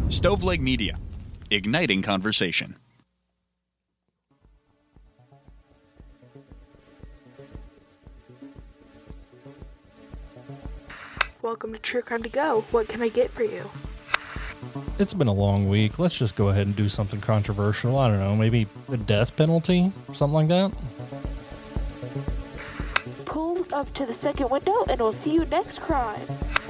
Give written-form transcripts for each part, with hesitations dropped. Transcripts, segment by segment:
Stoveleg Media, igniting conversation. Welcome to True Crime to Go. What can I get for you? It's been a long week. Let's just go ahead and do something controversial. I don't know, maybe the death penalty, something like that. Pull up to the second window and we'll see you next crime.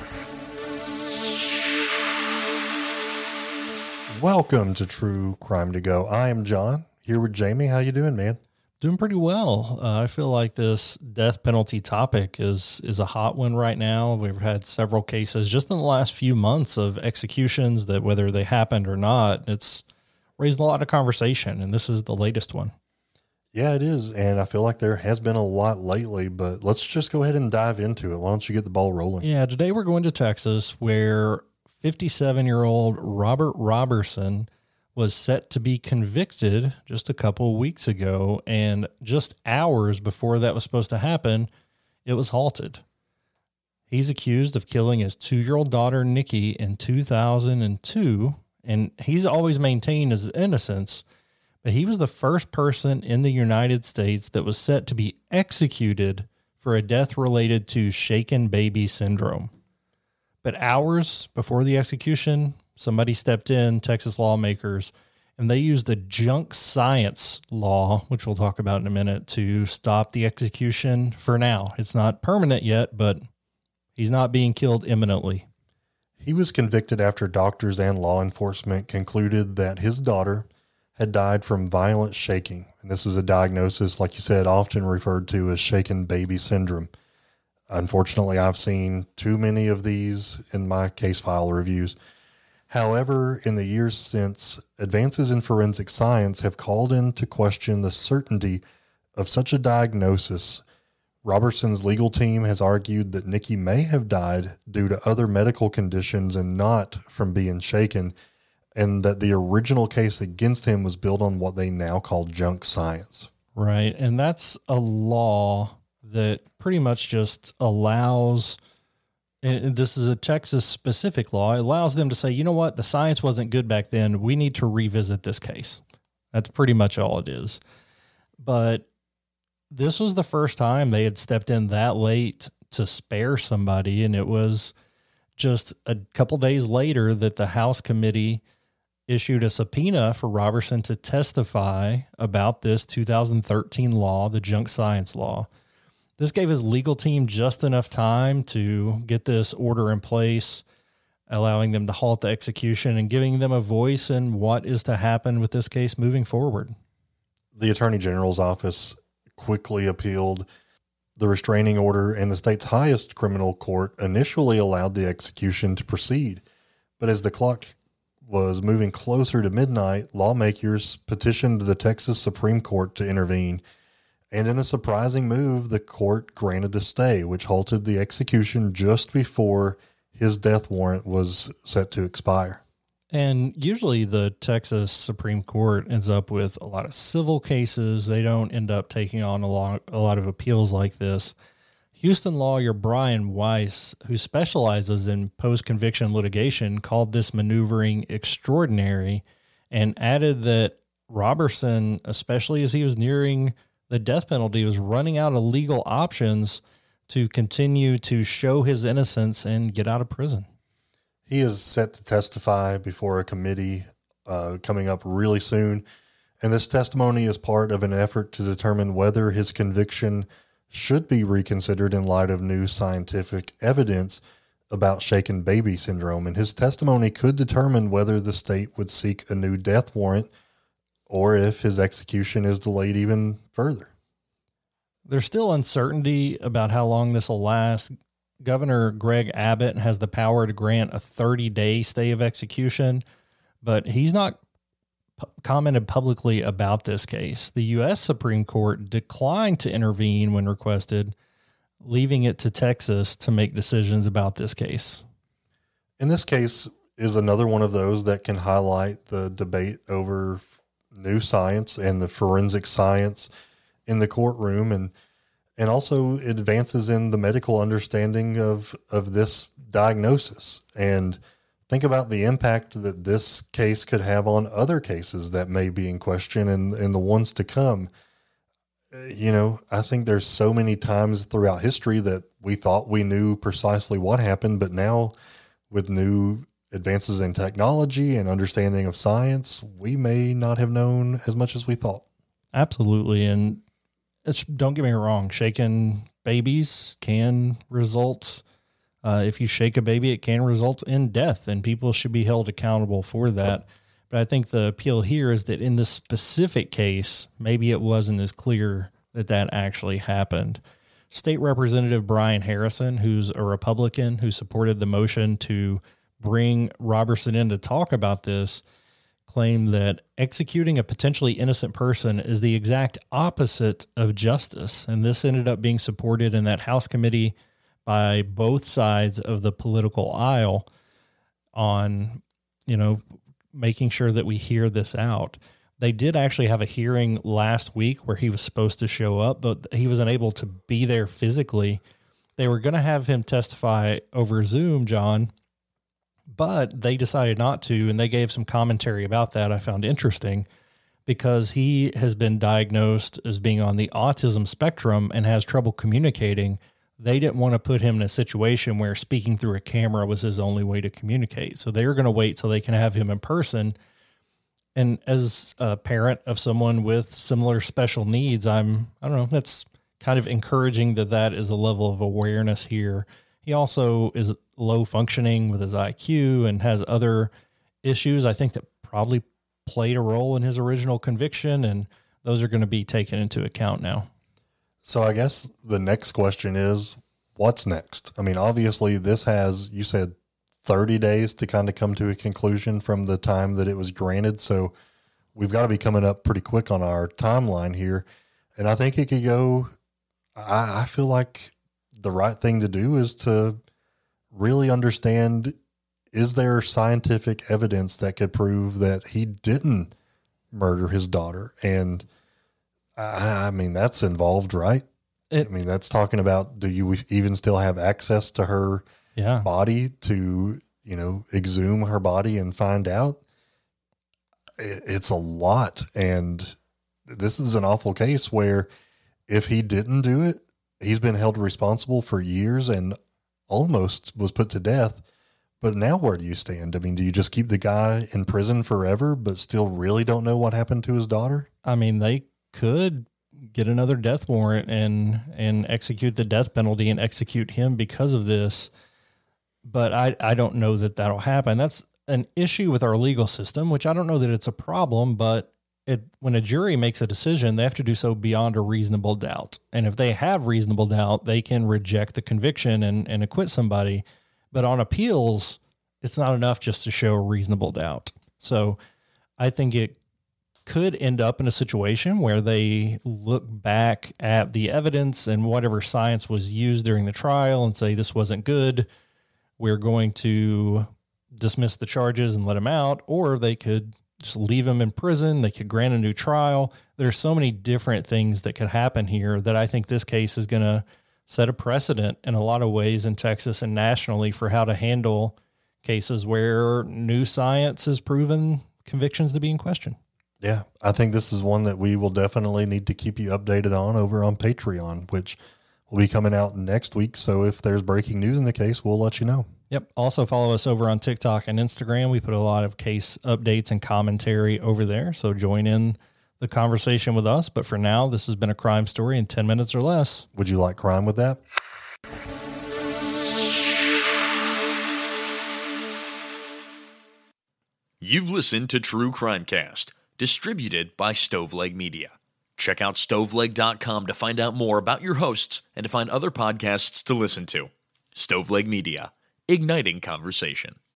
Welcome to True Crime to Go. I am John, here with Jamie. How you doing, man? Doing pretty well. I feel like this death penalty topic is a hot one right now. We've had several cases just in the last few months of executions that, whether they happened or not, it's raised a lot of conversation, and this is the latest one. Yeah, it is, and I feel like there has been a lot lately, but let's just go ahead and dive into it. Why don't you get the ball rolling? Yeah, today we're going to Texas, where 57-year-old Robert Roberson was set to be convicted just a couple of weeks ago, and just hours before that was supposed to happen, it was halted. He's accused of killing his 2-year-old daughter, Nikki, in 2002, and he's always maintained his innocence, but he was the first person in the United States that was set to be executed for a death related to shaken baby syndrome. But hours before the execution, somebody stepped in, Texas lawmakers, and they used the junk science law, which we'll talk about in a minute, to stop the execution for now. It's not permanent yet, but he's not being killed imminently. He was convicted after doctors and law enforcement concluded that his daughter had died from violent shaking. And this is a diagnosis, like you said, often referred to as shaken baby syndrome. Unfortunately, I've seen too many of these in my case file reviews. However, in the years since, advances in forensic science have called into question the certainty of such a diagnosis. Robertson's legal team has argued that Nikki may have died due to other medical conditions and not from being shaken, and that the original case against him was built on what they now call junk science. Right, and that's a law that pretty much just allows, and this is a Texas-specific law, it allows them to say, you know what, the science wasn't good back then, we need to revisit this case. That's pretty much all it is. But this was the first time they had stepped in that late to spare somebody, and it was just a couple days later that the House committee issued a subpoena for Roberson to testify about this 2013 law, the junk science law. This gave his legal team just enough time to get this order in place, allowing them to halt the execution and giving them a voice in what is to happen with this case moving forward. The Attorney General's office quickly appealed the restraining order, and the state's highest criminal court initially allowed the execution to proceed. But as the clock was moving closer to midnight, lawmakers petitioned the Texas Supreme Court to intervene. And in a surprising move, the court granted the stay, which halted the execution just before his death warrant was set to expire. And usually the Texas Supreme Court ends up with a lot of civil cases. They don't end up taking on a lot of appeals like this. Houston lawyer Brian Weiss, who specializes in post-conviction litigation, called this maneuvering extraordinary and added that Roberson, especially as he was nearing the death penalty, was running out of legal options to continue to show his innocence and get out of prison. He is set to testify before a committee coming up really soon, and this testimony is part of an effort to determine whether his conviction should be reconsidered in light of new scientific evidence about shaken baby syndrome, and his testimony could determine whether the state would seek a new death warrant or if his execution is delayed even further. There's still uncertainty about how long this will last. Governor Greg Abbott has the power to grant a 30-day stay of execution, but he's not commented publicly about this case. The U.S. Supreme Court declined to intervene when requested, leaving it to Texas to make decisions about this case. In this case is another one of those that can highlight the debate over new science and the forensic science in the courtroom, and also advances in the medical understanding of this diagnosis. And think about the impact that this case could have on other cases that may be in question and the ones to come. I think there's so many times throughout history that we thought we knew precisely what happened, but now with new advances in technology and understanding of science, we may not have known as much as we thought. Absolutely. And don't get me wrong, shaking babies can result, if you shake a baby, it can result in death, and people should be held accountable for that. But I think the appeal here is that in this specific case, maybe it wasn't as clear that actually happened. State Representative Brian Harrison, who's a Republican who supported the motion to bring Robertson in to talk about this, claimed that executing a potentially innocent person is the exact opposite of justice. And this ended up being supported in that House committee by both sides of the political aisle on, making sure that we hear this out. They did actually have a hearing last week where he was supposed to show up, but he was unable to be there physically. They were going to have him testify over Zoom, John, but they decided not to, and they gave some commentary about that I found interesting, because he has been diagnosed as being on the autism spectrum and has trouble communicating. They didn't want to put him in a situation where speaking through a camera was his only way to communicate. So they were going to wait till they can have him in person. And as a parent of someone with similar special needs, that's kind of encouraging that is a level of awareness here. He also is low functioning with his IQ and has other issues, I think, that probably played a role in his original conviction. And those are going to be taken into account now. So I guess the next question is, what's next? I mean, obviously this has, you said 30 days to kind of come to a conclusion from the time that it was granted. So we've got to be coming up pretty quick on our timeline here. And I think it could go, I feel like the right thing to do is to really understand, is there scientific evidence that could prove that he didn't murder his daughter? And I mean, that's involved, right? That's talking about, do you even still have access to her body to, exhume her body and find out? It's a lot. And this is an awful case where if he didn't do it, he's been held responsible for years and almost was put to death. But now where do you stand? I mean, do you just keep the guy in prison forever, but still really don't know what happened to his daughter? I mean, they could get another death warrant and execute the death penalty and execute him because of this. But I don't know that that'll happen. That's an issue with our legal system, which I don't know that it's a problem, but when a jury makes a decision, they have to do so beyond a reasonable doubt. And if they have reasonable doubt, they can reject the conviction and acquit somebody. But on appeals, it's not enough just to show reasonable doubt. So I think it could end up in a situation where they look back at the evidence and whatever science was used during the trial and say, this wasn't good, we're going to dismiss the charges and let him out. Or they could just leave him in prison. They could grant a new trial. There's so many different things that could happen here that I think this case is going to set a precedent in a lot of ways in Texas and nationally for how to handle cases where new science has proven convictions to be in question. Yeah, I think this is one that we will definitely need to keep you updated on over on Patreon, which will be coming out next week. So if there's breaking news in the case, we'll let you know. Yep. Also follow us over on TikTok and Instagram. We put a lot of case updates and commentary over there. So join in the conversation with us. But for now, this has been a crime story in 10 minutes or less. Would you like crime with that? You've listened to True Crimecast, distributed by Stoveleg Media. Check out stoveleg.com to find out more about your hosts and to find other podcasts to listen to. Stoveleg Media, igniting conversation.